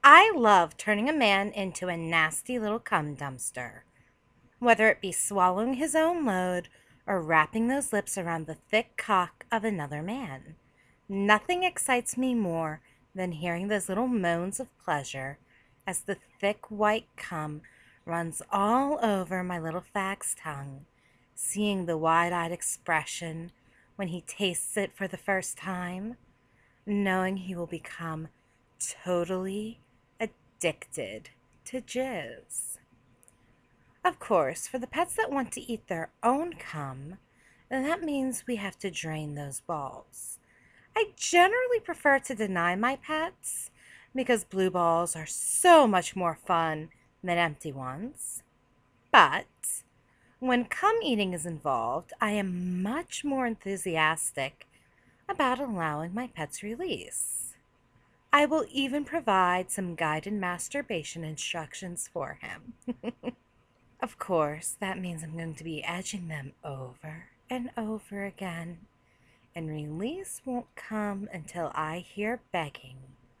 I love turning a man into a nasty little cum dumpster, whether it be swallowing his own load or wrapping those lips around the thick cock of another man. Nothing excites me more than hearing those little moans of pleasure as the thick white cum runs all over my little fag's tongue, seeing the wide-eyed expression when he tastes it for the first time, knowing he will become totally addicted to jizz. Of course, for the pets that want to eat their own cum, then that means we have to drain those balls. I generally prefer to deny my pets because blue balls are so much more fun than empty ones. But when cum eating is involved, I am much more enthusiastic about allowing my pet's release. I will even provide some guided masturbation instructions for him. Of course, that means I'm going to be edging them over and over again, and release won't come until I hear begging.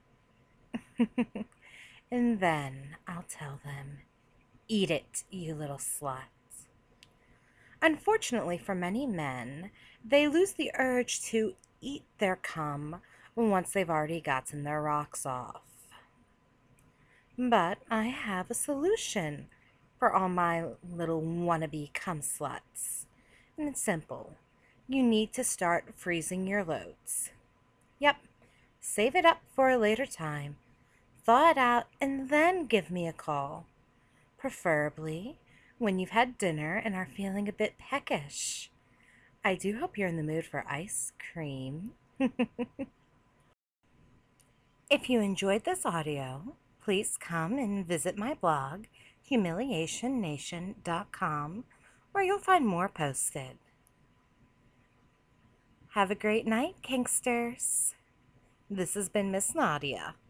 And then I'll tell them, "Eat it, you little slut." Unfortunately for many men, they lose the urge to eat their cum once they've already gotten their rocks off. But I have a solution for all my little wannabe cum sluts. And it's simple. You need to start freezing your loads. Yep, save it up for a later time. Thaw it out and then give me a call. Preferably when you've had dinner and are feeling a bit peckish. I do hope you're in the mood for ice cream. If you enjoyed this audio, please come and visit my blog, humiliationnation.com, where you'll find more posted. Have a great night, Kinksters. This has been Miss Nadia.